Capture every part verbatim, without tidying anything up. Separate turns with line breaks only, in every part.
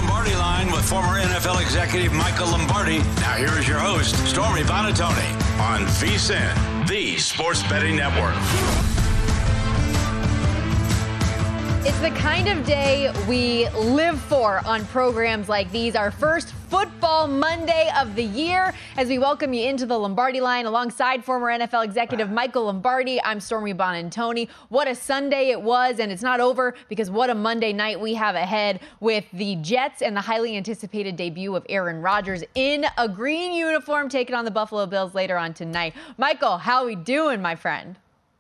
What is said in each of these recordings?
Lombardi Line with former N F L executive Michael Lombardi. Now here is your host, Stormy Buonantony, on VSiN, the Sports Betting Network.
It's the kind of day we live for on programs like these. Our first Football Monday of the year as we welcome you into the Lombardi Line alongside former N F L executive Michael Lombardi. I'm Stormy Buonantony. What a Sunday it was, and it's not over because what a Monday night we have ahead with the Jets and the highly anticipated debut of Aaron Rodgers in a green uniform taking on the Buffalo Bills later on tonight. Michael, how are we doing, my friend?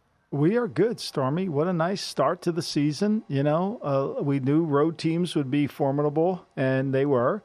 We are good, Stormy. What a nice start to the season. You know, uh, we knew road teams would be formidable, and they were.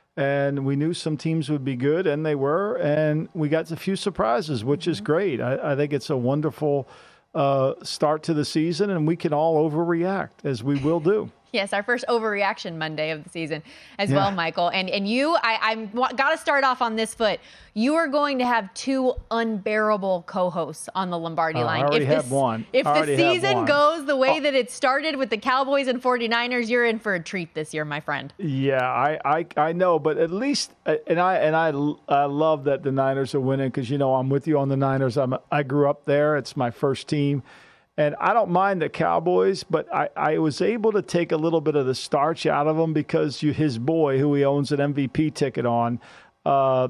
And we knew some teams would be good, and they were. And we got a few surprises, which mm-hmm. is great. I, I think it's a wonderful uh, start to the season, and we can all overreact, as we will do.
Yes, our first overreaction Monday of the season as
yeah.
well, Michael. And and you, I, I'm got to start off on this foot. You are going to have two unbearable co-hosts on the Lombardi
uh,
Line.
I already
if
have
this,
one.
If
I
the season goes the way
oh.
that it started with the Cowboys and forty-niners, you're in for a treat this year, my friend.
Yeah, I, I, I know, but at least, and I and I, I love that the Niners are winning because, you know, I'm with you on the Niners. I'm I grew up there. It's my first team. And I don't mind the Cowboys, but I, I was able to take a little bit of the starch out of them because you, his boy, who he owns an M V P ticket on, uh,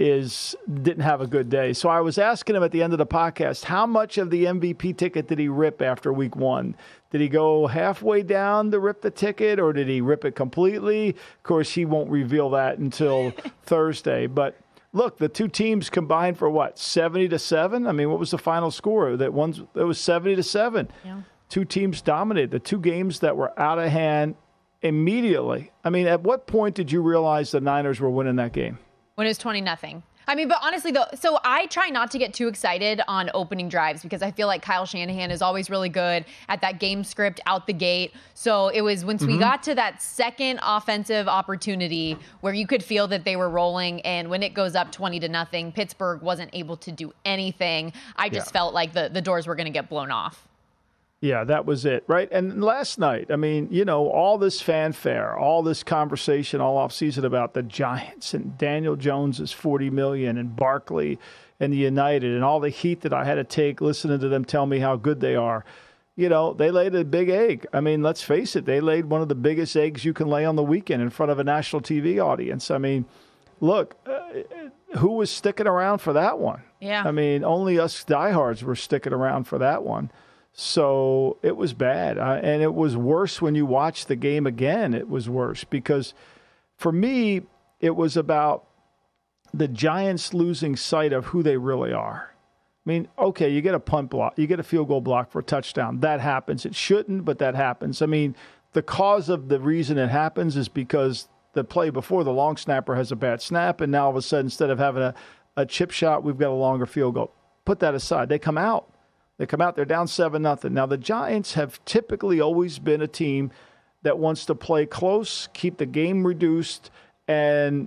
is didn't have a good day. So I was asking him at the end of the podcast, how much of the M V P ticket did he rip after week one? Did he go halfway down to rip the ticket, or did he rip it completely? Of course, he won't reveal that until Thursday, but look, the two teams combined for what, seventy to seven? I mean, what was the final score? That one's it was seventy to seven. Yeah. Two teams dominated. The two games that were out of hand immediately. I mean, at what point did you realize the Niners were winning that game?
When it was twenty nothing. I mean, but honestly, though, so I try not to get too excited on opening drives because I feel like Kyle Shanahan is always really good at that game script out the gate. So it was once mm-hmm. we got to that second offensive opportunity where you could feel that they were rolling. And when it goes up twenty to nothing, Pittsburgh wasn't able to do anything. I just yeah. felt like the, the doors were going to get blown off.
Yeah, that was it, right? And last night, I mean, you know, all this fanfare, all this conversation all offseason about the Giants and Daniel Jones is forty million dollars and Barkley and the United and all the heat that I had to take listening to them tell me how good they are. You know, they laid a big egg. I mean, let's face it, they laid one of the biggest eggs you can lay on the weekend in front of a national T V audience. I mean, look, uh, who was sticking around for that one?
Yeah.
I mean, only us diehards were sticking around for that one. So it was bad. Uh, and it was worse when you watch the game again. It was worse because for me, it was about the Giants losing sight of who they really are. I mean, okay, you get a punt block, you get a field goal block for a touchdown. That happens. It shouldn't, but that happens. I mean, the cause of the reason it happens is because the play before the long snapper has a bad snap, and now all of a sudden, instead of having a, a chip shot, we've got a longer field goal. Put that aside. They come out. They come out, they're down seven nothing. Now, the Giants have typically always been a team that wants to play close, keep the game reduced, and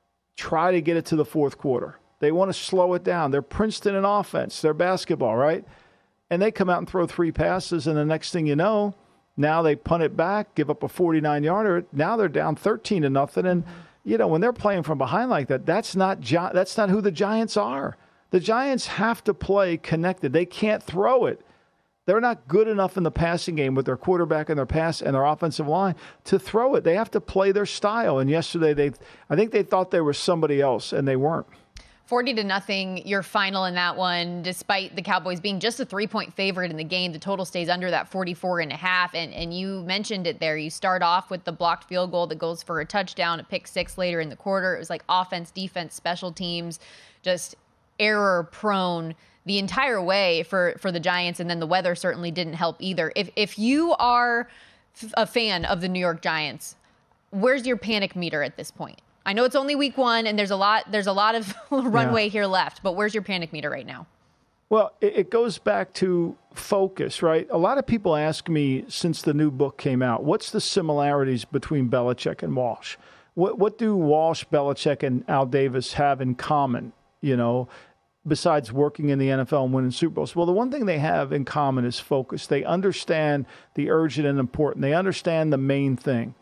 try to get it to the fourth quarter. They want to slow it down. They're Princeton in offense. They're basketball, right? And they come out and throw three passes, and the next thing you know, now they punt it back, give up a forty-nine-yarder. Now they're down thirteen to nothing. And, you know, when they're playing from behind like that, that's not Gi- that's not who the Giants are. The Giants have to play connected. They can't throw it. They're not good enough in the passing game with their quarterback and their pass and their offensive line to throw it. They have to play their style. And yesterday, they, I think they thought they were somebody else, and they weren't.
forty to nothing, your final in that one, despite the Cowboys being just a three-point favorite in the game. The total stays under that forty-four and a half. And, and you mentioned it there. You start off with the blocked field goal that goes for a touchdown, a pick six later in the quarter. It was like offense, defense, special teams, just error prone the entire way for, for the Giants. And then the weather certainly didn't help either. If, if you are f- a fan of the New York Giants, where's your panic meter at this point? I know it's only week one and there's a lot, there's a lot of runway yeah. here left, but where's your panic meter right now?
Well, it, it goes back to focus, right? A lot of people ask me since the new book came out, what's the similarities between Belichick and Walsh? What, what do Walsh, Belichick, and Al Davis have in common, you know, besides working in the N F L and winning Super Bowls? Well, the one thing they have in common is focus. They understand the urgent and important. They understand the main thing.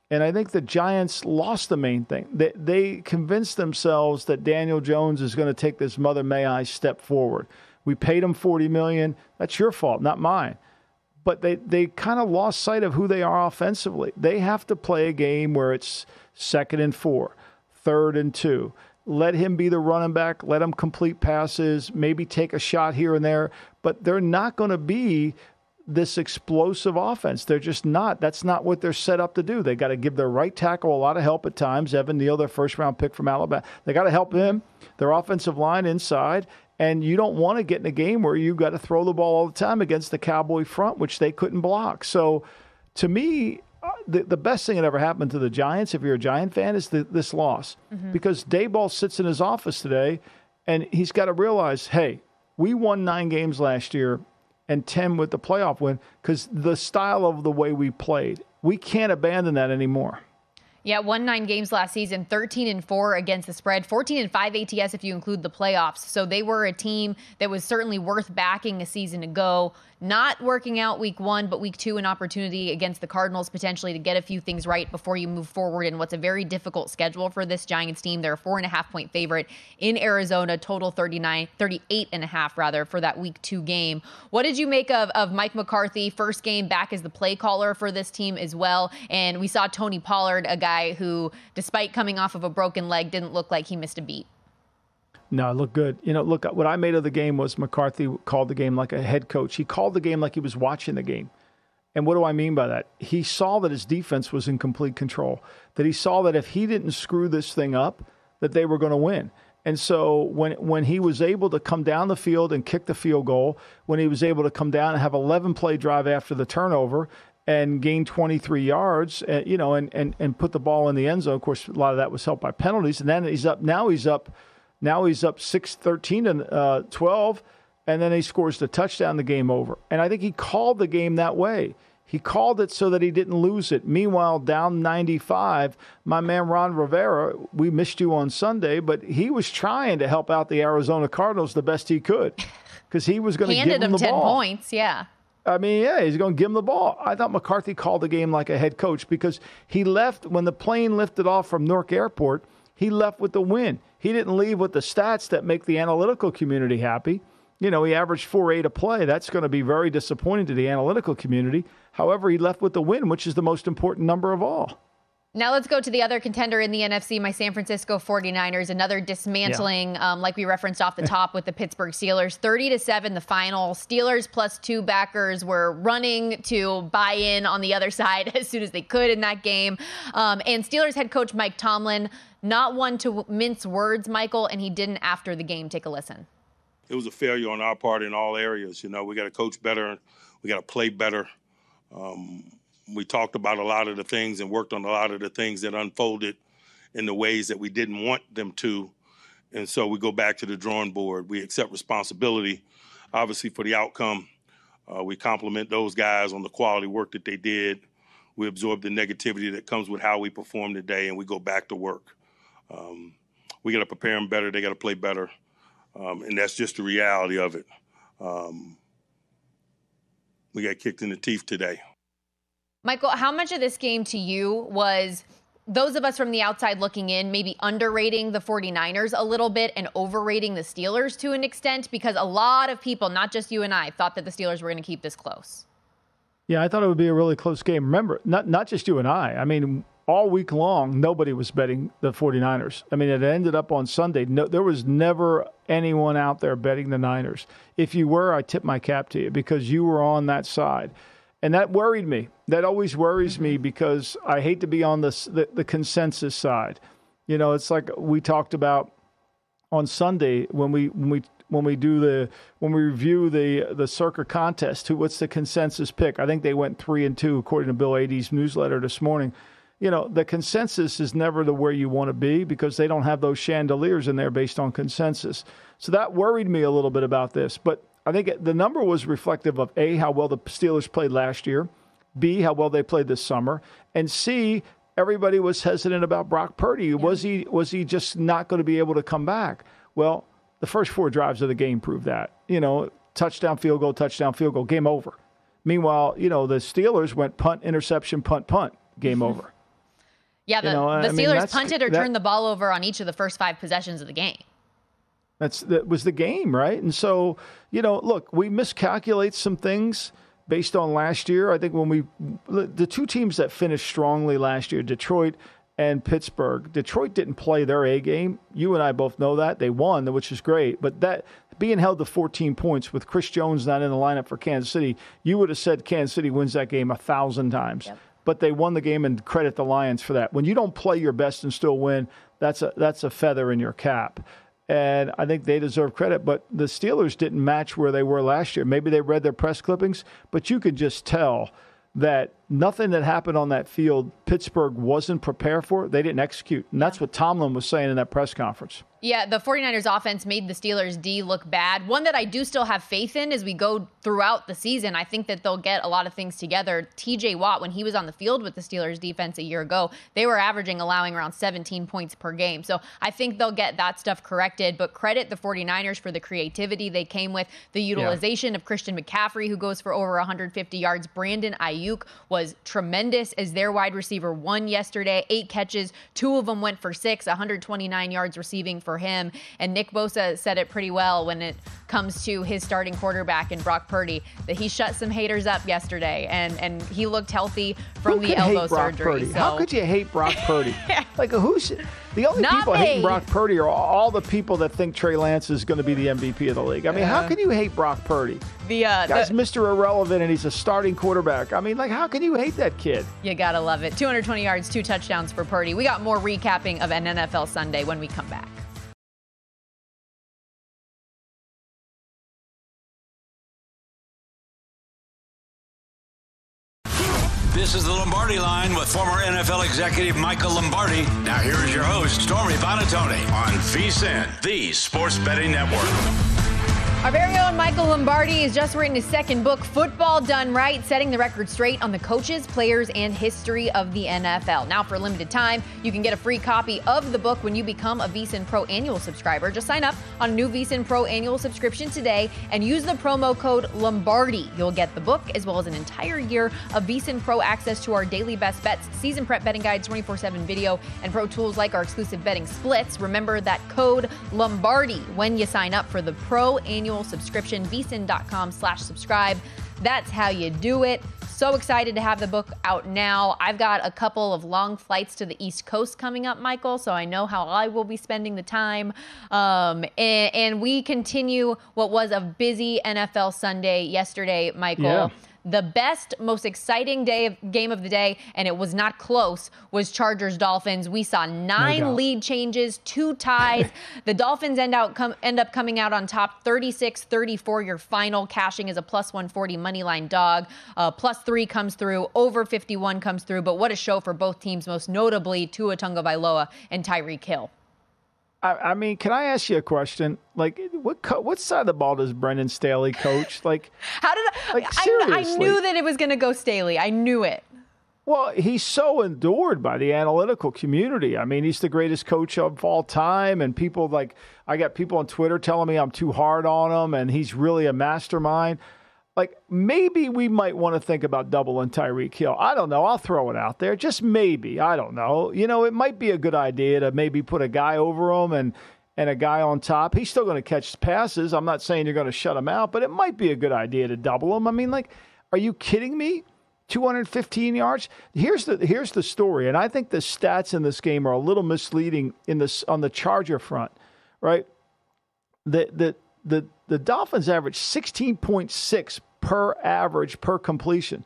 And I think the Giants lost the main thing. They, they convinced themselves that Daniel Jones is going to take this Mother May I step forward. We paid him forty million dollars. That's your fault, not mine. But they, they kind of lost sight of who they are offensively. They have to play a game where it's second and four, third and two. Let him be the running back. Let him complete passes, maybe take a shot here and there. But they're not going to be this explosive offense. They're just not. That's not what they're set up to do. They got to give their right tackle a lot of help at times. Evan Neal, their first-round pick from Alabama. They got to help him, their offensive line inside. And you don't want to get in a game where you've got to throw the ball all the time against the Cowboy front, which they couldn't block. So, to me, the, the best thing that ever happened to the Giants, if you're a Giant fan, is the, this loss. Mm-hmm. Because Daboll sits in his office today, and he's got to realize, hey, we won nine games last year and ten with the playoff win because the style of the way we played. We can't abandon that anymore.
Yeah, won nine games last season, thirteen and four against the spread, fourteen and five A T S if you include the playoffs. So they were a team that was certainly worth backing a season ago. Not working out week one, but week two, an opportunity against the Cardinals potentially to get a few things right before you move forward in what's a very difficult schedule for this Giants team. They're a four and a half point favorite in Arizona, total thirty-nine, thirty-eight and a half rather for that week two game. What did you make of, of Mike McCarthy, first game back as the play caller for this team as well? And we saw Tony Pollard, a guy who, despite coming off of a broken leg, didn't look like he missed a beat.
No, it looked good. You know, look, what I made of the game was McCarthy called the game like a head coach. He called the game like he was watching the game. And what do I mean by that? He saw that his defense was in complete control, that he saw that if he didn't screw this thing up, that they were going to win. And so when when he was able to come down the field and kick the field goal, when he was able to come down and have eleven-play drive after the turnover and gain twenty-three yards, uh, you know, and, and, and put the ball in the end zone. Of course, a lot of that was helped by penalties. And then he's up. Now he's up. Now he's up six thirteen and uh, twelve, and then he scores the touchdown, the game over. And I think he called the game that way. He called it so that he didn't lose it. Meanwhile, down ninety-five, my man Ron Rivera, we missed you on Sunday, but he was trying to help out the Arizona Cardinals the best he could because he was going to give them the ball.
Handed him ten points, yeah.
I mean, yeah, he's going to give him the ball. I thought McCarthy called the game like a head coach because he left, when the plane lifted off from Newark Airport, he left with the win. He didn't leave with the stats that make the analytical community happy. You know, he averaged four eight a play. That's going to be very disappointing to the analytical community. However, he left with the win, which is the most important number of all.
Now let's go to the other contender in the N F C, my San Francisco forty-niners, another dismantling, yeah. um, like we referenced off the top with the Pittsburgh Steelers. thirty to seven the final. Steelers plus two backers were running to buy in on the other side as soon as they could in that game. Um, and Steelers head coach Mike Tomlin, not one to mince words, Michael, and he didn't after the game. Take a listen.
It was a failure on our part in all areas. You know, we got to coach better. We got to play better. Um, we talked about a lot of the things and worked on a lot of the things that unfolded in the ways that we didn't want them to. And so we go back to the drawing board. We accept responsibility, obviously, for the outcome. Uh, we compliment those guys on the quality work that they did. We absorb the negativity that comes with how we perform today, and we go back to work. Um, we got to prepare them better. They got to play better. Um, and that's just the reality of it. Um, we got kicked in the teeth today.
Michael, how much of this game to you was those of us from the outside looking in maybe underrating the forty-niners a little bit and overrating the Steelers to an extent? Because a lot of people, not just you and I, thought that the Steelers were going to keep this close.
Yeah, I thought it would be a really close game. Remember, not not just you and I. I mean, all week long, nobody was betting the forty-niners. I mean, it ended up on Sunday. No, there was never anyone out there betting the Niners. If you were, I tip my cap to you because you were on that side. And that worried me. That always worries mm-hmm. me because I hate to be on this, the, the consensus side. You know, it's like we talked about on Sunday when we when we when we do the when we review the the Circa contest. Who what's the consensus pick? I think they went three and two according to Bill Adie's newsletter this morning. You know, the consensus is never the where you want to be because they don't have those chandeliers in there based on consensus. So that worried me a little bit about this. But I think the number was reflective of A, how well the Steelers played last year, B, how well they played this summer, and C, everybody was hesitant about Brock Purdy. Yeah. Was he was he just not going to be able to come back? Well, the first four drives of the game proved that. You know, touchdown, field goal, touchdown, field goal, game over. Meanwhile, you know, the Steelers went punt, interception, punt, punt, game over.
Yeah, the,
you know,
the
I mean,
Steelers punted or
that,
turned the ball over on each of the first five possessions of the game.
That's that was the game, right? And so, you know, look, we miscalculate some things based on last year. I think when we the two teams that finished strongly last year, Detroit and Pittsburgh. Detroit didn't play their A game. You and I both know that. They won, which is great. But that being held to fourteen points with Chris Jones not in the lineup for Kansas City, you would have said Kansas City wins that game a thousand times. Yep. But they won the game, and credit the Lions for that. When you don't play your best and still win, that's a that's a feather in your cap. And I think they deserve credit. But the Steelers didn't match where they were last year. Maybe they read their press clippings, but you could just tell that nothing that happened on that field Pittsburgh wasn't prepared for. They didn't execute. And that's what Tomlin was saying in that press conference.
Yeah, the 49ers offense made the Steelers D look bad. One that I do still have faith in as we go throughout the season. I think that they'll get a lot of things together. T J Watt, when he was on the field with the Steelers defense a year ago, they were averaging, allowing around seventeen points per game. So I think they'll get that stuff corrected. But credit the 49ers for the creativity they came with, the utilization yeah. of Christian McCaffrey, who goes for over one hundred fifty yards. Brandon Ayuk was tremendous as their wide receiver one yesterday. Eight catches, two of them went for six, one hundred twenty-nine yards receiving for him. And Nick Bosa said it pretty well when it comes to his starting quarterback in Brock Purdy, that he shut some haters up yesterday, and and he looked healthy from
Who
the elbow
hate Brock
surgery.
Purdy?
So.
How could you hate Brock Purdy? Like who's the only
Not
people
me.
hating Brock Purdy are all the people that think Trey Lance is going to be the M V P of the league. I mean,
yeah.
how can you hate Brock Purdy?
The uh,
guy's
the,
Mister Irrelevant, and he's a starting quarterback. I mean, like, how can you hate that kid?
You gotta love it. two hundred twenty yards, two touchdowns for Purdy. We got more recapping of an N F L Sunday when we come back.
This is the Lombardi Line with former N F L executive Michael Lombardi. Now here is your host, Stormy Buonantony, on VSiN, the Sports Betting Network.
Our very own Michael Lombardi has just written his second book, Football Done Right, setting the record straight on the coaches, players, and history of the N F L. Now, for a limited time, you can get a free copy of the book when you become a VSiN Pro annual subscriber. Just sign up on a new VSiN Pro annual subscription today and use the promo code Lombardi. You'll get the book as well as an entire year of VSiN Pro access to our daily best bets, season prep betting guides, twenty-four seven video, and pro tools like our exclusive betting splits. Remember that code Lombardi when you sign up for the Pro annual subscription, vsin.com slash subscribe. That's how you do it. So excited to have the book out now. I've got a couple of long flights to the East Coast coming up, Michael, so I know how I will be spending the time. Um, and, and we continue what was a busy N F L Sunday yesterday, Michael.
Yeah.
The best, most exciting day of, game of the day, and it was not close, was Chargers-Dolphins. We saw nine
No
lead changes, two ties. The Dolphins end out come, end up coming out on top, thirty-six thirty-four, your final, cashing as a plus one forty moneyline dog. Uh, plus three comes through, over fifty-one comes through, but what a show for both teams, most notably Tua Tagovailoa and Tyreek Hill.
I, I mean, can I ask you a question? Like, what co- what side of the ball does Brendan Staley coach? Like,
how did I?
like,
I,
seriously.
I knew that it was going to go Staley. I knew it.
Well, he's so adored by the analytical community. I mean, he's the greatest coach of all time, and people like I got people on Twitter telling me I'm too hard on him, and he's really a mastermind. Like, maybe we might want to think about doubling Tyreek Hill. I don't know. I'll throw it out there. Just maybe. I don't know. You know, it might be a good idea to maybe put a guy over him and, and a guy on top. He's still going to catch passes. I'm not saying you're going to shut him out, but it might be a good idea to double him. I mean, like, are you kidding me? two hundred fifteen yards? Here's the here's the story, and I think the stats in this game are a little misleading in this on the Charger front, right? The the the the Dolphins average sixteen point six per average per completion.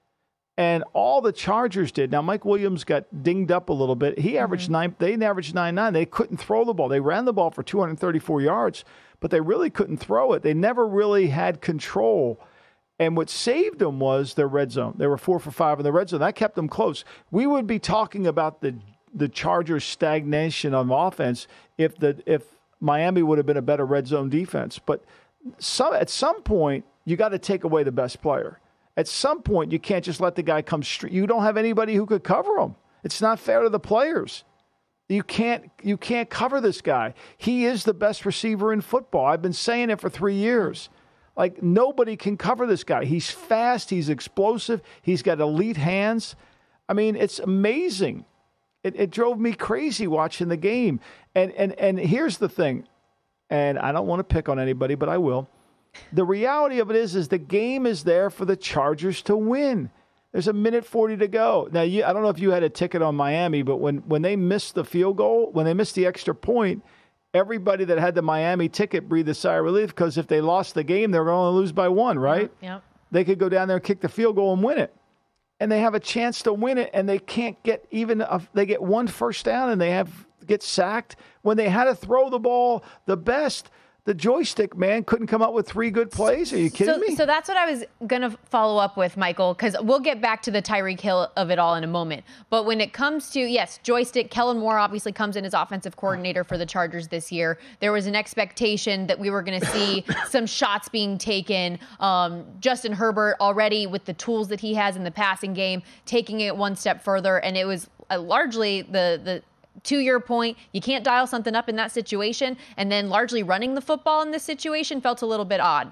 And all the Chargers did. Now, Mike Williams got dinged up a little bit. He averaged mm-hmm. nine. They averaged nine nine. They couldn't throw the ball. They ran the ball for two hundred thirty-four yards, but they really couldn't throw it. They never really had control. And what saved them was their red zone. They were four for five in the red zone. That kept them close. We would be talking about the the Chargers' stagnation on offense if the if Miami would have been a better red zone defense. But some, at some point, you got to take away the best player. At some point, you can't just let the guy come straight. You don't have anybody who could cover him. It's not fair to the players. You can't you can't cover this guy. He is the best receiver in football. I've been saying it for three years. Like, nobody can cover this guy. He's fast. He's explosive. He's got elite hands. I mean, it's amazing. It, it drove me crazy watching the game. And, and, and here's the thing, and I don't want to pick on anybody, but I will. The reality of it is, is the game is there for the Chargers to win. There's a minute forty to go. Now, you, I don't know if you had a ticket on Miami, but when, when they missed the field goal, when they missed the extra point, everybody that had the Miami ticket breathed a sigh of relief because if they lost the game, they were going to lose by one, right?
Yep. Yep.
They could go down there and kick the field goal and win it. And they have a chance to win it, and they can't get even a, they get one first down, and they have get sacked. When they had to throw the ball the best, the joystick man couldn't come up with three good plays. Are you kidding
so,
me?
So that's what I was going to follow up with, Michael, because we'll get back to the Tyreek Hill of it all in a moment. But when it comes to, yes, joystick, Kellen Moore obviously comes in as offensive coordinator for the Chargers this year. There was an expectation that we were going to see some shots being taken. Um, Justin Herbert already with the tools that he has in the passing game, taking it one step further. And it was uh, largely the the to your point, you can't dial something up in that situation, and then largely running the football in this situation felt a little bit odd.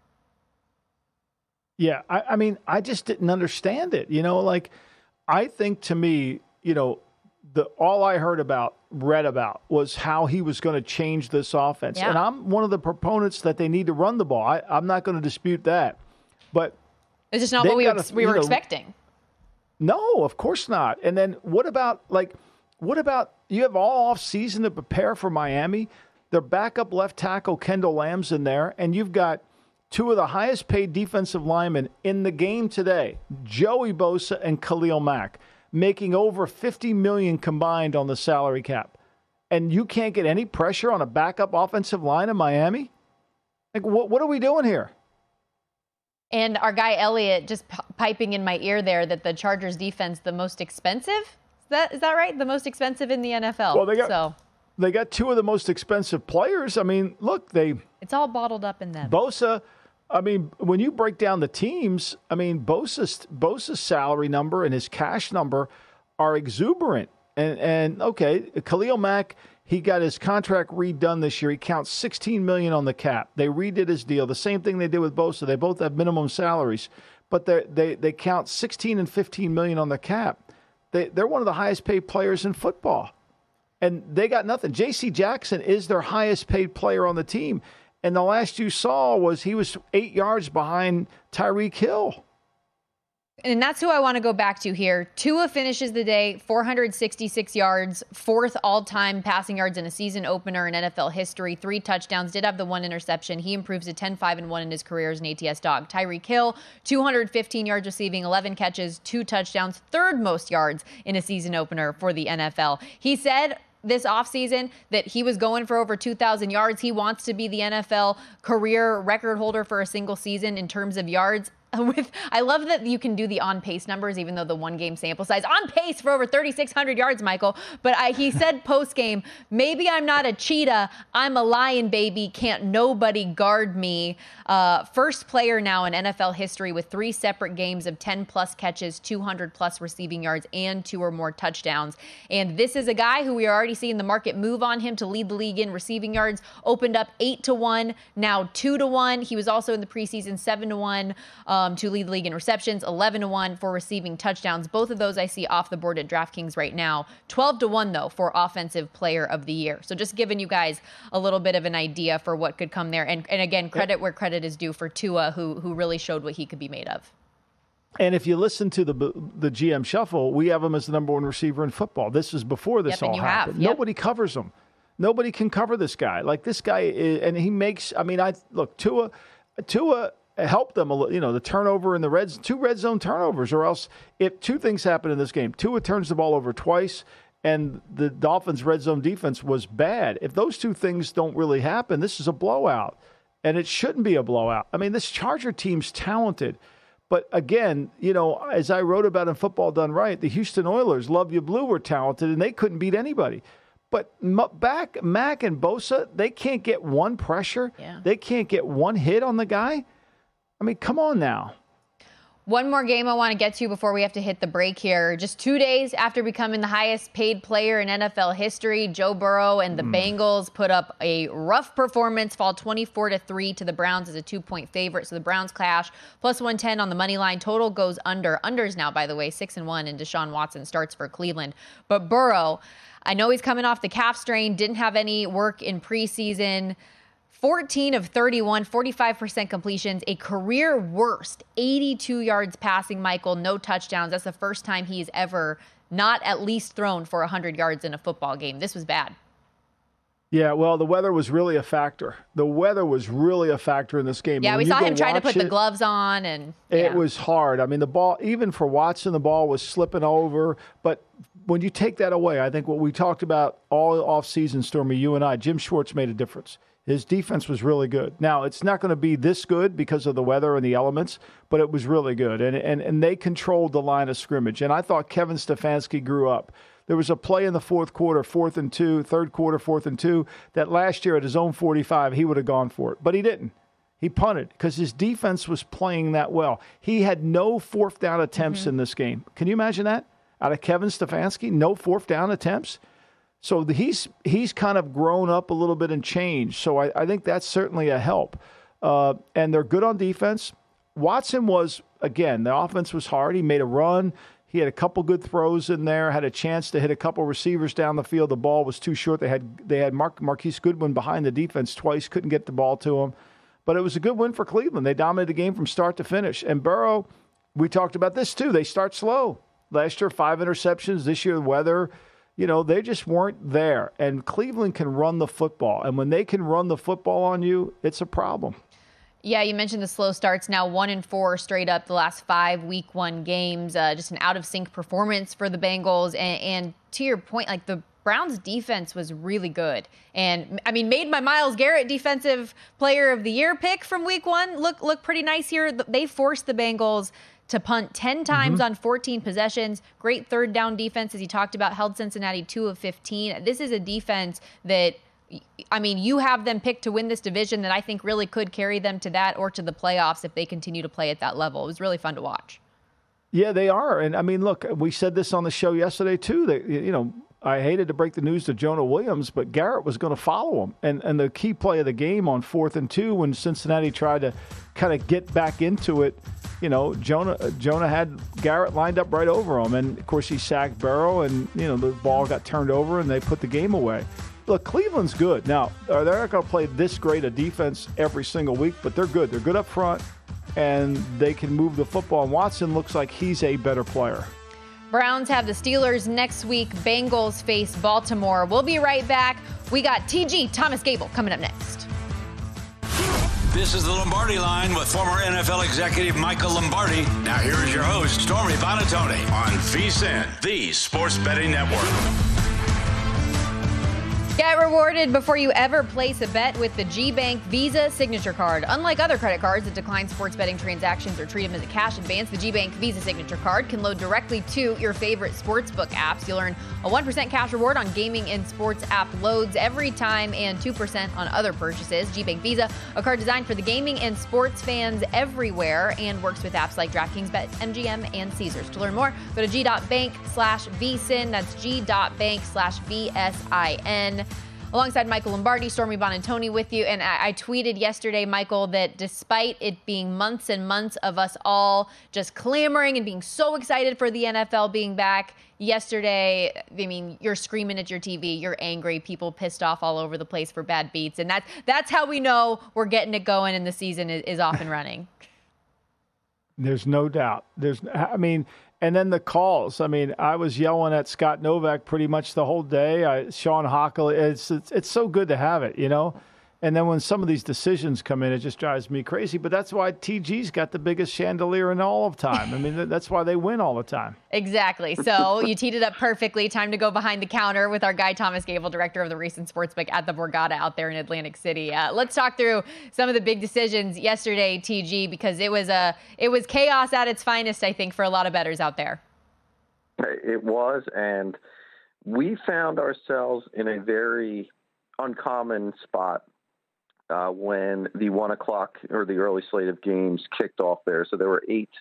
Yeah, I, I mean, I just didn't understand it. You know, like, I think to me, you know, the all I heard about, read about, was how he was going to change this offense.
Yeah.
And I'm one of the proponents that they need to run the ball. I, I'm not going to dispute that. But
it's just not what we,
gotta,
were, we were
know,
expecting.
No, of course not. And then what about, like, What about you have all off season to prepare for Miami? Their backup left tackle, Kendall Lamb's in there, and you've got two of the highest paid defensive linemen in the game today, Joey Bosa and Khalil Mack, making over fifty million dollars combined on the salary cap. And you can't get any pressure on a backup offensive line in Miami? Like, what, what are we doing here?
And our guy Elliott just p- piping in my ear there that the Chargers defense, the most expensive. That, is that right? The most expensive in the N F L.
Well, they got
so.
they got two of the most expensive players. I mean, look, they
it's all bottled up in them.
Bosa, I mean, when you break down the teams, I mean, Bosa's Bosa's salary number and his cash number are exuberant. And and okay, Khalil Mack, he got his contract redone this year. He counts sixteen million dollars on the cap. They redid his deal. The same thing they did with Bosa. They both have minimum salaries, but they they they count sixteen and fifteen million dollars on the cap. They, they're one of the highest paid players in football, and they got nothing. J C Jackson is their highest paid player on the team, and the last you saw was he was eight yards behind Tyreek Hill.
And that's who I want to go back to here. Tua finishes the day, four hundred sixty-six yards, fourth all-time passing yards in a season opener in N F L history, three touchdowns, did have the one interception. He improves to ten five and one in his career as an A T S dog. Tyreek Hill, two hundred fifteen yards receiving, eleven catches, two touchdowns, third most yards in a season opener for the N F L. He said this offseason that he was going for over two thousand yards. He wants to be the N F L career record holder for a single season in terms of yards. With, I love that you can do the on pace numbers, even though the one game sample size on pace for over thirty-six hundred yards, Michael. But I, he said post game, maybe I'm not a cheetah. I'm a lion, baby. Can't nobody guard me. Uh, first player now in N F L history with three separate games of ten plus catches, two hundred plus receiving yards, and two or more touchdowns. And this is a guy who we are already seeing the market move on him to lead the league in receiving yards. Opened up eight to one, now two to one. He was also in the preseason seven to one. Um, Um, to lead the league in receptions, eleven to one for receiving touchdowns. Both of those I see off the board at DraftKings right now. twelve to one, though, for Offensive Player of the Year. So just giving you guys a little bit of an idea for what could come there. And, and again, credit where credit is due for Tua, who who really showed what he could be made of.
And if you listen to the the G M Shuffle, we have him as the number one receiver in football. This is before this
yep,
all
you
happened.
Have. Yep.
Nobody covers him. Nobody can cover this guy. Like this guy, is, and he makes. I mean, I look Tua, Tua. help them, you know, the turnover in the red, two red zone turnovers, or else if two things happen in this game. Tua turns the ball over twice, and the Dolphins' red zone defense was bad. If those two things don't really happen, this is a blowout, and it shouldn't be a blowout. I mean, this Charger team's talented, but again, you know, as I wrote about in Football Done Right, the Houston Oilers, Love You Blue, were talented, and they couldn't beat anybody. But back Mack and Bosa, they can't get one pressure.
Yeah.
They can't get one hit on the guy. I mean, come on now.
One more game I want to get to before we have to hit the break here. Just two days after becoming the highest paid player in N F L history, Joe Burrow and the mm. Bengals put up a rough performance, fall twenty-four to three to the Browns as a two-point favorite. So the Browns cash, plus one ten on the money line. Total goes under. Unders now, by the way, six and one, and Deshaun Watson starts for Cleveland. But Burrow, I know he's coming off the calf strain, didn't have any work in preseason. fourteen of thirty-one, forty-five percent completions, a career worst, eighty-two yards passing, Michael, no touchdowns. That's the first time he's ever not at least thrown for one hundred yards in a football game. This was bad.
Yeah, well, the weather was really a factor. The weather was really a factor in this game.
Yeah,
when
we saw him trying to put
it,
the gloves on. and yeah.
It was hard. I mean, the ball, even for Watson, the ball was slipping over. But when you take that away, I think what we talked about all offseason, Stormy, you and I, Jim Schwartz made a difference. His defense was really good. Now, it's not going to be this good because of the weather and the elements, but it was really good. And, and, and they controlled the line of scrimmage. And I thought Kevin Stefanski grew up. There was a play in the fourth quarter, fourth and two, third quarter, fourth and two, that last year at his own forty-five, he would have gone for it. But he didn't. He punted because his defense was playing that well. He had no fourth down attempts mm-hmm. in this game. Can you imagine that? Out of Kevin Stefanski, no fourth down attempts? So he's he's kind of grown up a little bit and changed. So I, I think that's certainly a help. Uh, and they're good on defense. Watson was, again, the offense was hard. He made a run. He had a couple good throws in there, had a chance to hit a couple receivers down the field. The ball was too short. They had they had Mark, Marquise Goodwin behind the defense twice, couldn't get the ball to him. But it was a good win for Cleveland. They dominated the game from start to finish. And Burrow, we talked about this too. They start slow. Last year, five interceptions. This year, weather. You know, they just weren't there. And Cleveland can run the football. And when they can run the football on you, it's a problem.
Yeah, you mentioned the slow starts. Now one and four straight up the last five week one games. Uh, just an out-of-sync performance for the Bengals. And, and to your point, like the Browns defense was really good. And, I mean, made my Myles Garrett defensive player of the year pick from week one look, look pretty nice here. They forced the Bengals to punt ten times mm-hmm. on fourteen possessions. Great third down defense, as you talked about, held Cincinnati two of fifteen. This is a defense that, I mean, you have them picked to win this division that I think really could carry them to that or to the playoffs if they continue to play at that level. It was really fun to watch.
Yeah, they are. And, I mean, look, we said this on the show yesterday, too. That, you know, I hated to break the news to Jonah Williams, but Garrett was going to follow him. And and the key play of the game on fourth and two when Cincinnati tried to kind of get back into it, you know, Jonah Jonah had Garrett lined up right over him. And, of course, he sacked Burrow, and, you know, the ball got turned over, and they put the game away. Look, Cleveland's good. Now, they're not going to play this great a defense every single week, but they're good. They're good up front, and they can move the football. And Watson looks like he's a better player.
Browns have the Steelers next week. Bengals face Baltimore. We'll be right back. We got T G, Thomas Gable, coming up next.
This is the Lombardi Line with former N F L executive Michael Lombardi. Now here is your host, Stormy Buonantony, on VSiN, the Sports Betting Network.
Get rewarded before you ever place a bet with the G-Bank Visa Signature Card. Unlike other credit cards that decline sports betting transactions or treat them as a cash advance, the G-Bank Visa Signature Card can load directly to your favorite sportsbook apps. You'll earn a one percent cash reward on gaming and sports app loads every time and two percent on other purchases. G-Bank Visa, a card designed for the gaming and sports fans everywhere and works with apps like DraftKings, BetMGM, and Caesars. To learn more, go to g.bank slash vsin. That's g.bank slash V S I N. Alongside Michael Lombardi, Stormy Buonantony with you. And I, I tweeted yesterday, Michael, that despite it being months and months of us all just clamoring and being so excited for the N F L being back, yesterday, I mean, you're screaming at your T V, you're angry, people pissed off all over the place for bad beats. And that's, that's how we know we're getting it going and the season is, is off and running.
There's no doubt. There's, I mean... And then the calls. I mean, I was yelling at Scott Novak pretty much the whole day. I, Sean Hockley, it's, it's it's so good to have it, you know. And then when some of these decisions come in, it just drives me crazy. But that's why T G's got the biggest chandelier in all of time. I mean, that's why they win all the time.
Exactly. So you teed it up perfectly. Time to go behind the counter with our guy, Thomas Gable, director of the recent sportsbook at the Borgata out there in Atlantic City. Uh, let's talk through some of the big decisions yesterday, T G, because it was a it was chaos at its finest, I think, for a lot of bettors out there.
It was, and we found ourselves in a very uncommon spot Uh, when the one o'clock or the early slate of games kicked off there. So there were eight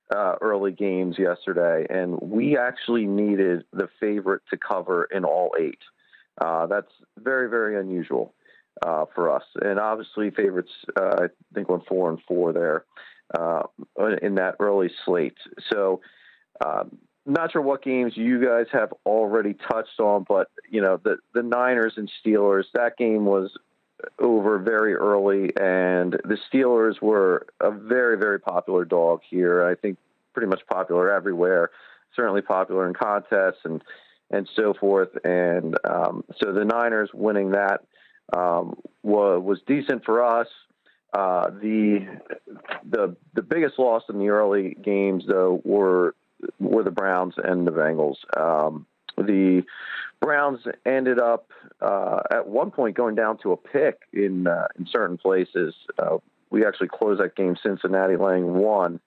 uh, early games yesterday, and we actually needed the favorite to cover in all eight. Uh, that's very, very unusual uh, for us. And obviously favorites, uh, I think, went four and four there uh, in that early slate. So um, not sure what games you guys have already touched on, but, you know, the, the Niners and Steelers, that game was over very early, and the Steelers were a very, very popular dog here. I think pretty much popular everywhere, certainly popular in contests and and so forth. And um, so the Niners winning that um, was, was decent for us. Uh, the the the biggest loss in the early games, though, were were the Browns and the Bengals. Um, the Browns ended up uh, at one point going down to a pick in uh, in certain places. Uh, we actually closed that game, Cincinnati laying one,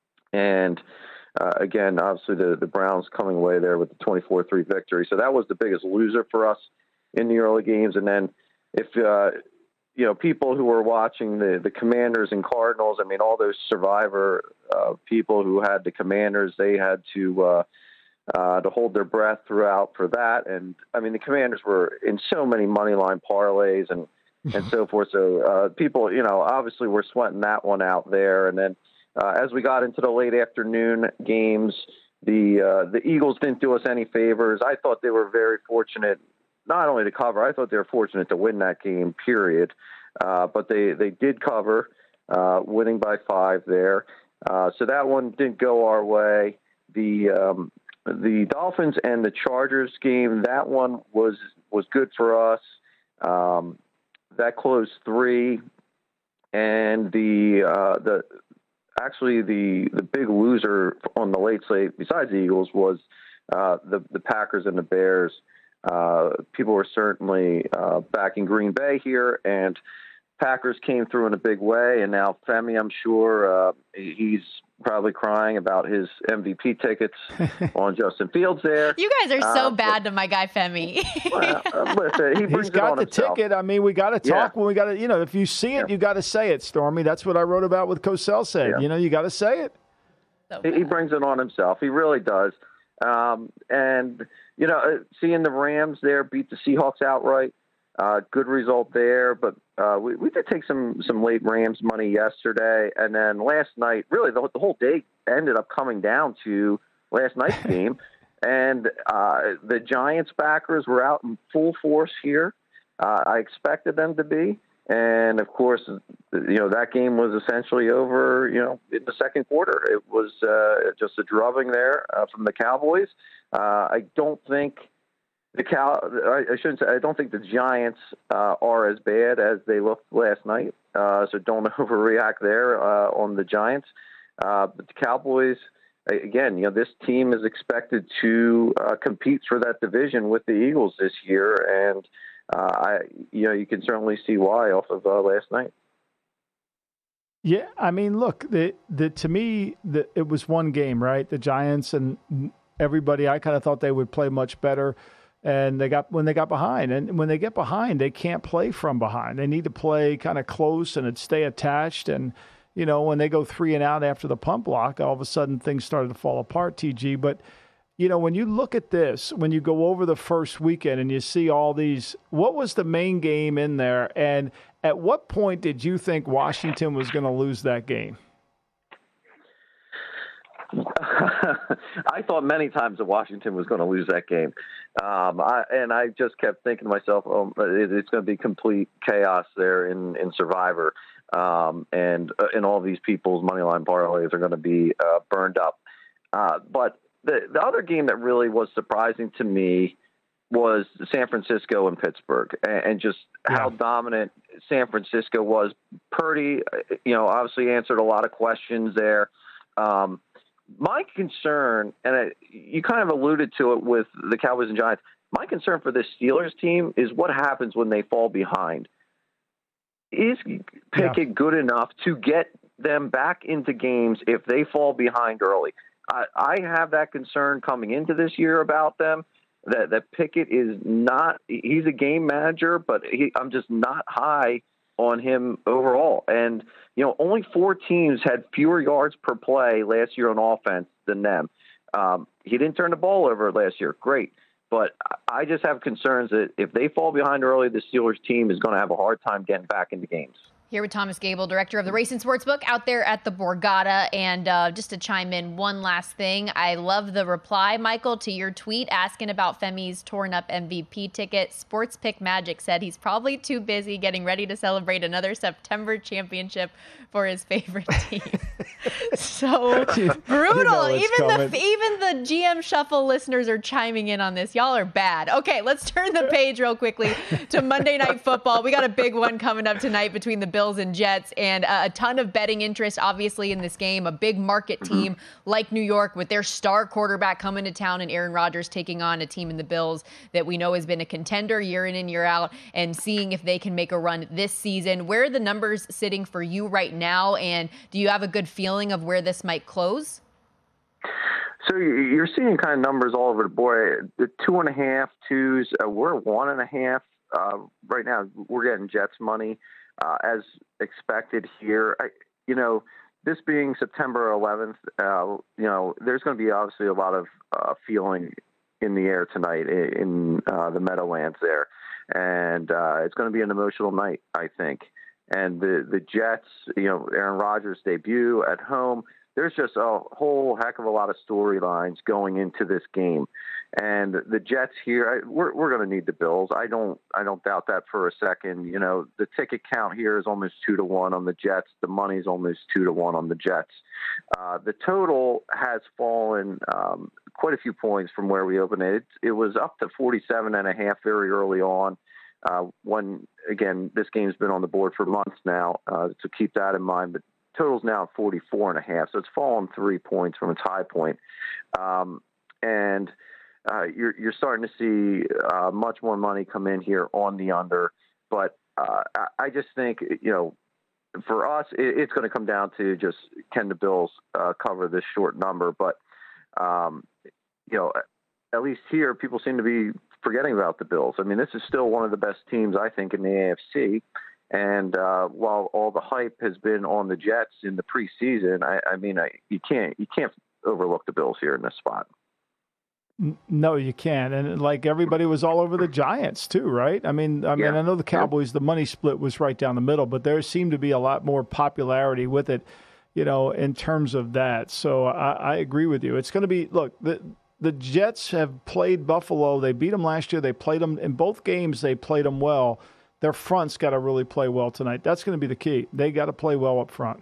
and uh, again, obviously the, the Browns coming away there with the twenty-four three victory. So that was the biggest loser for us in the early games. And then if uh, you know, people who were watching the, the Commanders and Cardinals, I mean, all those survivor uh, people who had the Commanders, they had to uh, uh, to hold their breath throughout for that. And I mean, the Commanders were in so many money line parlays and, and so forth. So uh, people, you know, obviously were sweating that one out there. And then uh, as we got into the late afternoon games, the uh, the Eagles didn't do us any favors. I thought they were very fortunate, not only to cover, I thought they were fortunate to win that game, period. Uh, but they, they did cover, uh, winning by five there. Uh, so that one didn't go our way. The um, the Dolphins and the Chargers game, that one was was good for us. Um, that closed three, and the uh, the actually the the big loser on the late slate, besides the Eagles, was uh, the the Packers and the Bears. Uh, people were certainly uh, backing Green Bay here, and Packers came through in a big way. And now Femi, I'm sure uh, he's probably crying about his M V P tickets on Justin Fields there.
You guys are so
uh,
bad
but,
to my guy Femi.
well, uh, listen, he brings
He's got
it on
the
himself.
ticket. I mean, we got to talk
Yeah.
when we got to, you know, if you see it,
Yeah.
you got to say it, Stormy. That's what I wrote about with Cosell said.
Yeah.
You know, you got to say it.
So
He, he
bad.
brings it on himself. He really does. Um, and, you know, uh, seeing the Rams there beat the Seahawks outright, uh, good result there. But uh, we, we did take some, some late Rams money yesterday. And then last night, really, the, the whole day ended up coming down to last night's game. And uh, the Giants backers were out in full force here. Uh, I expected them to be. And, of course, you know, that game was essentially over, you know, in the second quarter. It was uh, just a drubbing there uh, from the Cowboys. Uh, I don't think the Cow I, I shouldn't say, I don't think the Giants uh, are as bad as they looked last night. Uh, so don't overreact there uh, on the Giants. Uh, but the Cowboys, again, you know, this team is expected to uh, compete for that division with the Eagles this year. And, Uh, I, you know, you can certainly see why off of uh, last night.
Yeah, I mean, look, the the to me, the, it was one game, right? The Giants and everybody, I kind of thought they would play much better, and they got when they got behind, and when they get behind, they can't play from behind. They need to play kind of close and stay attached. And you know, when they go three and out after the pump block, all of a sudden things started to fall apart. T G, but. You know, when you look at this, when you go over the first weekend and you see all these, what was the main game in there? And at what point did you think Washington was going to lose that game?
I thought many times that Washington was going to lose that game. Um, I, and I just kept thinking to myself, oh, it, it's going to be complete chaos there in, in Survivor. Um, and, uh, and all these people's money line parlays are going to be uh, burned up. Uh, but The the other game that really was surprising to me was San Francisco and Pittsburgh, and, and just yeah. how dominant San Francisco was. Purdy, you know, obviously answered a lot of questions there. Um, my concern, and I, you kind of alluded to it with the Cowboys and Giants, my concern for this Steelers team is what happens when they fall behind. Is Pickett yeah. good enough to get them back into games if they fall behind early? I, I have that concern coming into this year about them, that, that Pickett is not – he's a game manager, but he, I'm just not high on him overall. And, you know, only four teams had fewer yards per play last year on offense than them. Um, he didn't turn the ball over last year. Great. But I just have concerns that if they fall behind early, the Steelers team is going to have a hard time getting back into games.
Here with Thomas Gable, director of the Racing Sportsbook out there at the Borgata. And uh, just to chime in, one last thing. I love the reply, Michael, to your tweet asking about Femi's torn up M V P ticket. Sports Pick Magic said he's probably too busy getting ready to celebrate another September championship for his favorite team. So
you,
brutal.
You know
even
coming.
the even the G M Shuffle listeners are chiming in on this. Y'all are bad. Okay, let's turn the page real quickly to Monday Night Football. We got a big one coming up tonight between the Bills and Jets, and uh, a ton of betting interest, obviously, in this game. A big market team mm-hmm. like New York with their star quarterback coming to town and Aaron Rodgers taking on a team in the Bills that we know has been a contender year in and year out, and seeing if they can make a run this season. Where are the numbers sitting for you right now, and do you have a good feeling of where this might close?
So you're seeing kind of numbers all over the board. The two and a half, twos, uh, we're one and a half. Uh, right now, we're getting Jets money. Uh, as expected here, I, you know, this being September eleventh, uh, you know, there's going to be obviously a lot of uh, feeling in the air tonight in uh, the Meadowlands there. And uh, it's going to be an emotional night, I think. And the, the Jets, you know, Aaron Rodgers' debut at home, there's just a whole heck of a lot of storylines going into this game. And the Jets here, I, we're we're going to need the Bills. I don't I don't doubt that for a second. You know, the ticket count here is almost two to one on the Jets. The money's almost two to one on the Jets. Uh, the total has fallen um, quite a few points from where we opened it. It, it was up to forty-seven and a half very early on. Uh, when again, this game's been on the board for months now, uh, so keep that in mind. But total's now at forty-four and a half, so it's fallen three points from its high point. Um, and Uh, you're, you're starting to see uh, much more money come in here on the under. But uh, I, I just think, you know, for us, it, it's going to come down to just can the Bills uh, cover this short number. But, um, you know, at least here, people seem to be forgetting about the Bills. I mean, this is still one of the best teams, I think, in the A F C. And uh, while all the hype has been on the Jets in the preseason, I, I mean, I, you can't you can't overlook the Bills here in this spot.
No, you can't. And like everybody was all over the Giants too, right? I mean, I mean,
yeah.
I know the Cowboys, the money split was right down the middle, but there seemed to be a lot more popularity with it, you know, in terms of that. So I, I agree with you. It's going to be, look, the the Jets have played Buffalo. They beat them last year. They played them in both games. They played them well. Their front's got to really play well tonight. That's going to be the key. They got to play well up front.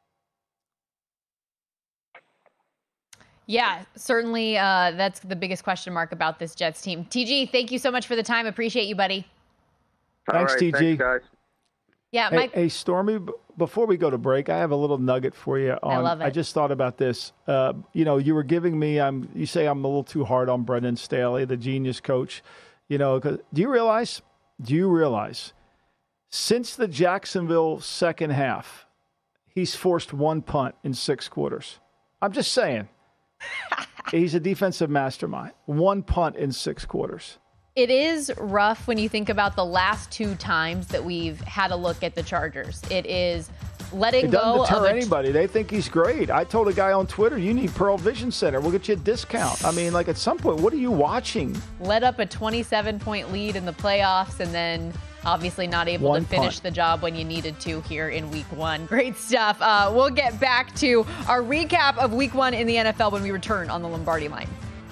Yeah, certainly uh, that's the biggest question mark about this Jets team. T G, thank you so much for the time. Appreciate you, buddy.
Thanks,
right,
T G.
Thanks, guys.
Yeah,
hey,
Mike.
Hey, Stormy, b- before we go to break, I have a little nugget for you. On,
I love it.
I just thought about this. Uh, you know, you were giving me, I'm, you say I'm a little too hard on Brendan Staley, the genius coach. You know, 'cause, do you realize, do you realize, since the Jacksonville second half, he's forced one punt in six quarters? I'm just saying. He's a defensive mastermind. One punt in six quarters.
It is rough when you think about the last two times that we've had a look at the Chargers. It is letting
it
go
doesn't deter
of a
anybody. They think he's great. I told a guy on Twitter, you need Pearl Vision Center. We'll get you a discount. I mean, like at some point, what are you watching?
Let up a twenty-seven point lead in the playoffs and then obviously not able
One
to finish
punt.
the job when you needed to here in week one. Great stuff. Uh, we'll get back to our recap of week one in the N F L when we return on the Lombardi Line.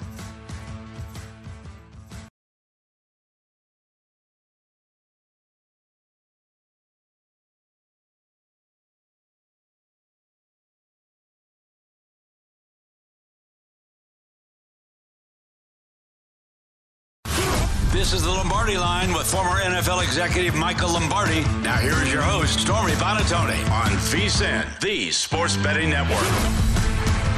This is the Lombardi Line with former N F L executive Michael Lombardi. Now here is your host, Stormy Buonantony, on VSiN, the Sports Betting Network.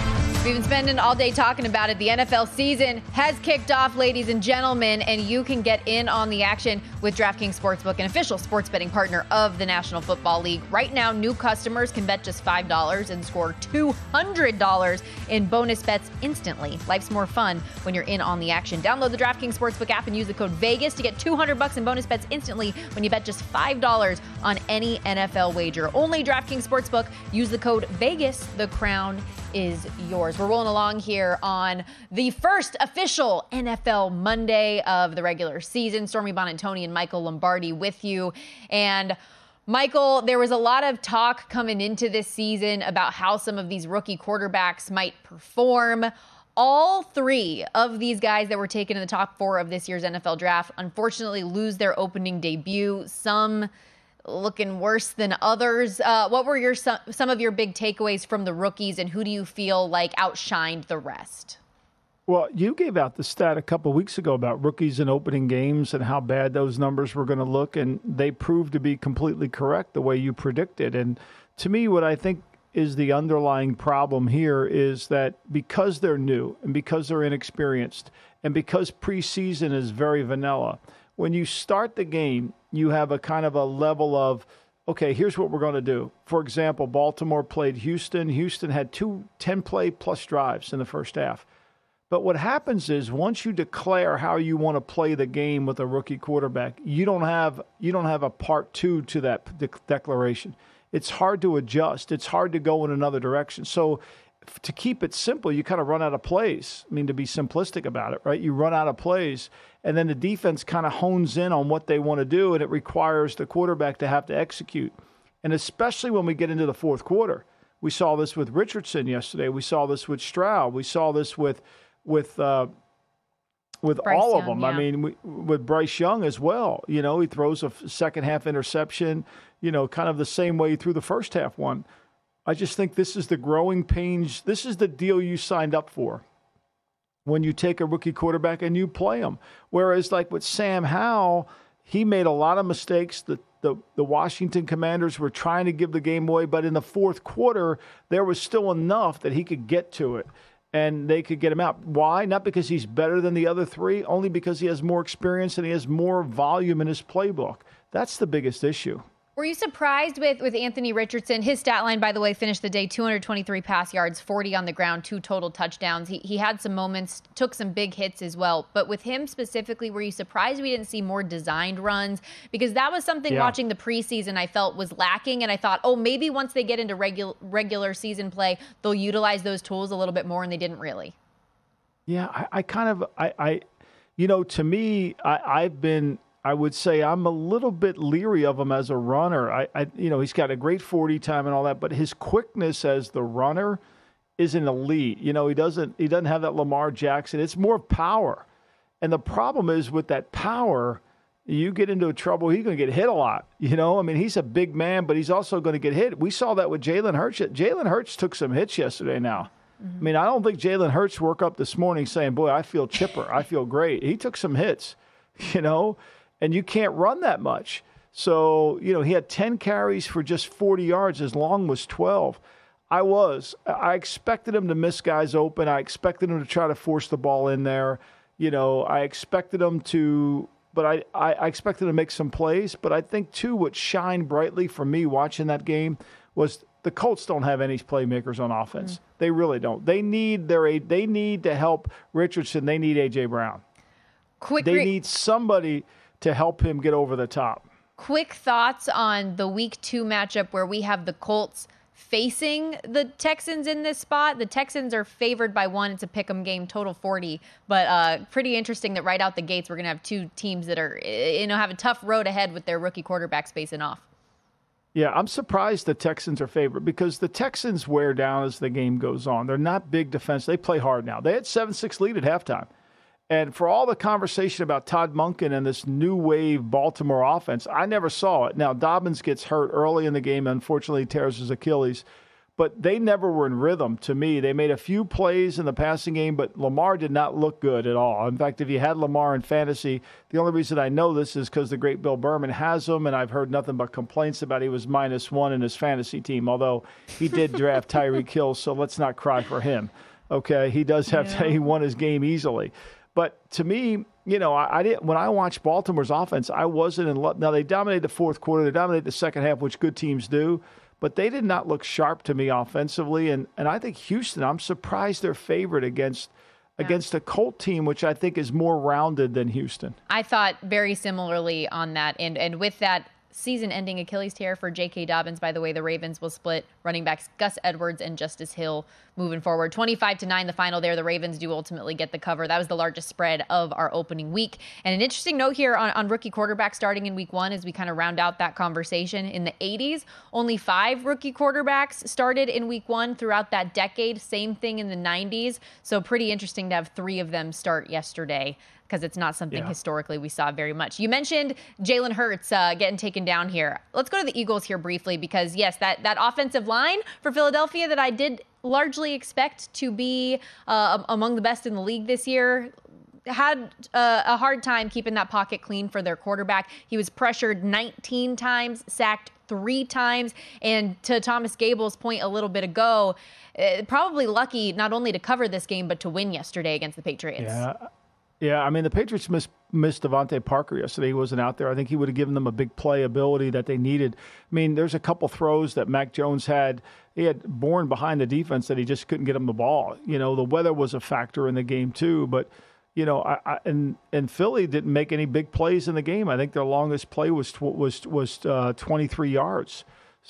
We've been spending all day talking about it. The N F L season has kicked off, ladies and gentlemen, and you can get in on the action with DraftKings Sportsbook, an official sports betting partner of the National Football League. Right now, new customers can bet just five dollars and score two hundred dollars in bonus bets instantly. Life's more fun when you're in on the action. Download the DraftKings Sportsbook app and use the code VEGAS to get two hundred bucks in bonus bets instantly when you bet just five dollars on any N F L wager. Only DraftKings Sportsbook. Use the code VEGAS. The crown is yours. We're rolling along here on the first official N F L Monday of the regular season. Stormy Buonantony and Michael Lombardi with you. And Michael, there was a lot of talk coming into this season about how some of these rookie quarterbacks might perform. All three of these guys that were taken in the top four of this year's N F L draft unfortunately lose their opening debut. Some looking worse than others. Uh, what were your some, some of your big takeaways from the rookies, and who do you feel like outshined the rest?
Well, you gave out the stat a couple of weeks ago about rookies in opening games and how bad those numbers were going to look, and they proved to be completely correct the way you predicted. And to me, what I think is the underlying problem here is that because they're new and because they're inexperienced and because preseason is very vanilla, when you start the game, you have a kind of a level of, okay, here's what we're going to do. For example, Baltimore played Houston. Houston had two ten-play plus drives in the first half. But what happens is once you declare how you want to play the game with a rookie quarterback, you don't have you don't have a part two to that de- declaration. It's hard to adjust. It's hard to go in another direction. So to keep it simple, you kind of run out of plays. I mean, to be simplistic about it, right? You run out of plays, and then the defense kind of hones in on what they want to do, and it requires the quarterback to have to execute. And especially when we get into the fourth quarter. We saw this with Richardson yesterday. We saw this with Stroud. We saw this with with uh, with
Bryce
all
Young,
of them.
yeah.
I mean, we, with Bryce Young as well. You know, he throws a second-half interception, you know, kind of the same way he threw the first-half one. I just think this is the growing pains. This is the deal you signed up for when you take a rookie quarterback and you play him. Whereas like with Sam Howell, he made a lot of mistakes. The, the, the Washington Commanders were trying to give the game away, but in the fourth quarter, there was still enough that he could get to it and they could get him out. Why? Not because he's better than the other three, only because he has more experience and he has more volume in his playbook. That's the biggest issue.
Were you surprised with, with Anthony Richardson? His stat line, by the way, finished the day two hundred twenty-three pass yards, forty on the ground, two total touchdowns. He he had some moments, took some big hits as well. But with him specifically, were you surprised we didn't see more designed runs? Because that was something
Yeah.
watching the preseason I felt was lacking. And I thought, oh, maybe once they get into regular regular season play, they'll utilize those tools a little bit more, and they didn't really.
Yeah, I, I kind of, I, I, you know, to me, I, I've been, I would say I'm a little bit leery of him as a runner. I, I, you know, he's got a great forty time and all that, but his quickness as the runner is an elite. You know, he doesn't, he doesn't have that Lamar Jackson. It's more power. And the problem is with that power, you get into trouble. He's going to get hit a lot. You know, I mean, he's a big man, but he's also going to get hit. We saw that with Jalen Hurts. Jalen Hurts took some hits yesterday now. I mean, I don't think Jalen Hurts woke up this morning saying, boy, I feel chipper. I feel great. He took some hits, you know, and you can't run that much. So, you know, he had ten carries for just forty yards. His long was twelve. I was. I expected him to miss guys open. I expected him to try to force the ball in there. You know, I expected him to, but I, I, I expected him to make some plays. But I think, too, what shined brightly for me watching that game was the Colts don't have any playmakers on offense. Mm. They really don't. They need their they need to help Richardson. They need A J Brown.
Quick
they
re-
need somebody to help him get over the top.
Quick thoughts on the week two matchup where we have the Colts facing the Texans in this spot. The Texans are favored by one. It's a pick'em game, total forty. But uh, pretty interesting that right out the gates we're going to have two teams that are, you know, have a tough road ahead with their rookie quarterbacks facing off.
Yeah, I'm surprised the Texans are favored because the Texans wear down as the game goes on. They're not big defense. They play hard now. They had seven six lead at halftime. And for all the conversation about Todd Monken and this new wave Baltimore offense, I never saw it. Now, Dobbins gets hurt early in the game, unfortunately tears his Achilles. But they never were in rhythm to me. They made a few plays in the passing game, but Lamar did not look good at all. In fact, if you had Lamar in fantasy, the only reason I know this is because the great Bill Berman has him, and I've heard nothing but complaints about he was minus one in his fantasy team, although he did draft Tyreek Hill, so let's not cry for him. Okay, he does have
Yeah.
to, he won his game easily. But to me, you know, I, I didn't. When I watched Baltimore's offense, I wasn't in love. Now they dominated the fourth quarter, they dominated the second half, which good teams do. But they did not look sharp to me offensively. And and I think Houston, I'm surprised they're favored against yeah. against a Colt team, which I think is more rounded than Houston.
I thought very similarly on that, and and with that season-ending Achilles tear for J K. Dobbins. By the way, the Ravens will split running backs Gus Edwards and Justice Hill moving forward. twenty-five to nine, the final there. The Ravens do ultimately get the cover. That was the largest spread of our opening week. And an interesting note here on, on rookie quarterback starting in week one as we kind of round out that conversation. In the eighties, only five rookie quarterbacks started in week one throughout that decade. Same thing in the nineties. So pretty interesting to have three of them start yesterday, because it's not something yeah. historically we saw very much. You mentioned Jalen Hurts uh, getting taken down here. Let's go to the Eagles here briefly, because yes, that, that offensive line for Philadelphia that I did largely expect to be uh, among the best in the league this year had uh, a hard time keeping that pocket clean for their quarterback. He was pressured nineteen times, sacked three times, and to Thomas Gable's point a little bit ago, uh, probably lucky not only to cover this game, but to win yesterday against the Patriots.
Yeah. Yeah, I mean, the Patriots missed, missed Devontae Parker yesterday. He wasn't out there. I think he would have given them a big play ability that they needed. I mean, there's a couple throws that Mac Jones had. He had born behind the defense that he just couldn't get him the ball. You know, the weather was a factor in the game too. But, you know, I, I, and, and Philly didn't make any big plays in the game. I think their longest play was was was uh, twenty-three yards.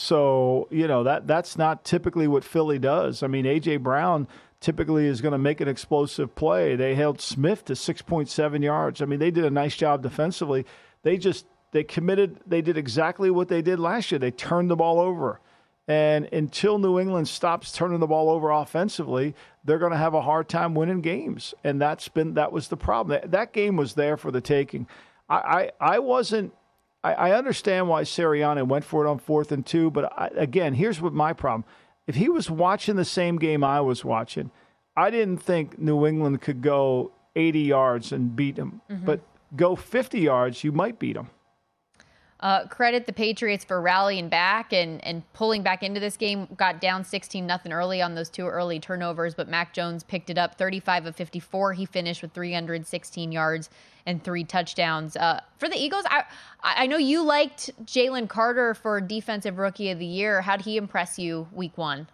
So, you know, that that's not typically what Philly does. I mean, A J. Brown typically is going to make an explosive play. They held Smith to six point seven yards. I mean, they did a nice job defensively. They just, they committed, they did exactly what they did last year. They turned the ball over. And until New England stops turning the ball over offensively, they're going to have a hard time winning games. And that's been, that was the problem. That, that game was there for the taking. I, I, I wasn't, I, I understand why Sirianni went for it on fourth and two, but I, again, here's what my problem. If he was watching the same game I was watching, I didn't think New England could go eighty yards and beat them. Mm-hmm. But go fifty yards, you might beat them.
Uh, credit the Patriots for rallying back and, and pulling back into this game. Got down sixteen nothing early on those two early turnovers, but Mac Jones picked it up. thirty-five of fifty-four. He finished with three hundred sixteen yards and three touchdowns. Uh, for the Eagles, I I know you liked Jalen Carter for Defensive Rookie of the Year. How'd he impress you week one?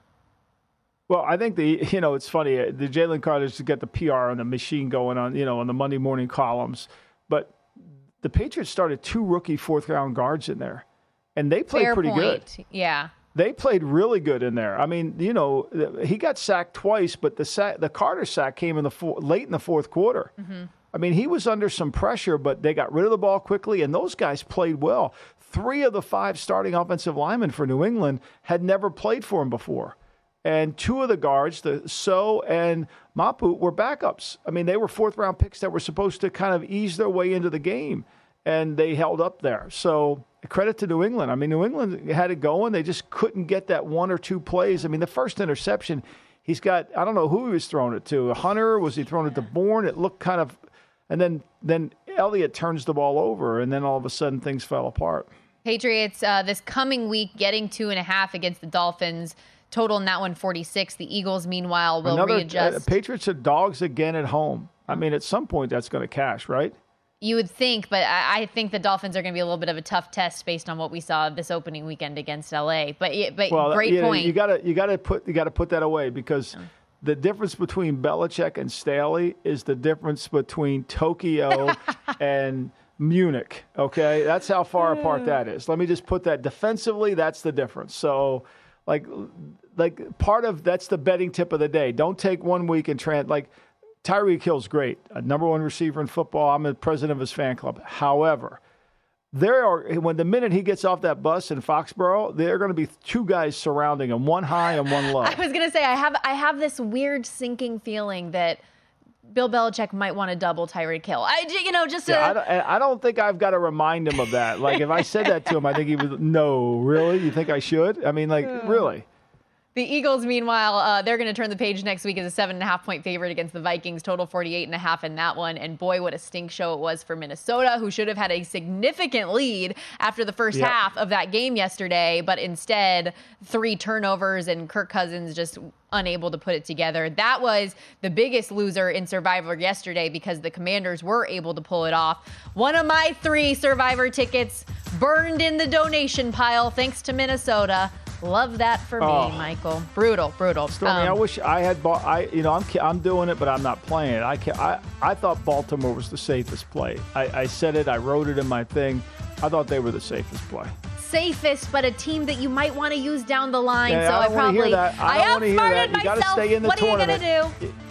Well, I think the, you know, it's funny. The Jalen Carter's got the P R and the machine going on, you know, on the Monday morning columns. But the Patriots started two rookie fourth round guards in there, and they played
Fair
pretty
point.
good.
Yeah.
They played really good in there. I mean, you know, he got sacked twice, but the sack, the Carter sack came in the four, late in the fourth quarter. Mm-hmm. I mean, he was under some pressure, but they got rid of the ball quickly, and those guys played well. Three of the five starting offensive linemen for New England had never played for him before. And two of the guards, the So and Mapu, were backups. I mean, they were fourth-round picks that were supposed to kind of ease their way into the game, and they held up there. So credit to New England. I mean, New England had it going. They just couldn't get that one or two plays. I mean, the first interception, he's got, I don't know who he was throwing it to. Hunter, was he throwing it to Bourne? It looked kind of, and then, then Elliott turns the ball over, and then all of a sudden things fell apart.
Patriots uh, this coming week getting two and a half against the Dolphins. Total in that one, forty-six. The Eagles, meanwhile, will
Another,
readjust.
Uh, Patriots are dogs again at home. I mean, at some point, that's going to cash, right?
You would think, but I, I think the Dolphins are going to be a little bit of a tough test based on what we saw this opening weekend against L A. But but
well,
great
you know,
point.
You got to you got to put you got to put that away, because yeah. the difference between Belichick and Staley is the difference between Tokyo and Munich. Okay, that's how far apart that is. Let me just put that defensively. That's the difference. So, like. Like part of that's the betting tip of the day. Don't take one week and trans like Tyreek Hill's great, a number one receiver in football. I'm the president of his fan club. However, there are when the minute he gets off that bus in Foxborough, there are going to be two guys surrounding him, one high and one low.
I was going to say I have I have this weird sinking feeling that Bill Belichick might want to double Tyreek Hill. I, you know, just
yeah,
a...
I, don't, I don't think I've got to remind him of that. Like if I said that to him, I think he would. No, really? You think I should? I mean, like really.
The Eagles, meanwhile, uh, they're going to turn the page next week as a seven and a half point favorite against the Vikings. Total forty-eight and a half in that one. And boy, what a stink show it was for Minnesota, who should have had a significant lead after the first
yep.
half of that game yesterday. But instead, three turnovers and Kirk Cousins just unable to put it together. That was the biggest loser in Survivor yesterday because the Commanders were able to pull it off. One of my three Survivor tickets burned in the donation pile thanks to Minnesota. Love that for me, oh. Michael. Brutal, brutal.
Stormy, um, I wish I had bought. I, you know, I'm I'm doing it, but I'm not playing it. I can I I thought Baltimore was the safest play. I, I said it. I wrote it in my thing. I thought they were the safest play.
Safest, but a team that you might want to use down the line.
Yeah,
so
I,
I probably
I,
I outsmarted myself.
You got to stay in the
what
tournament.
What are you gonna do?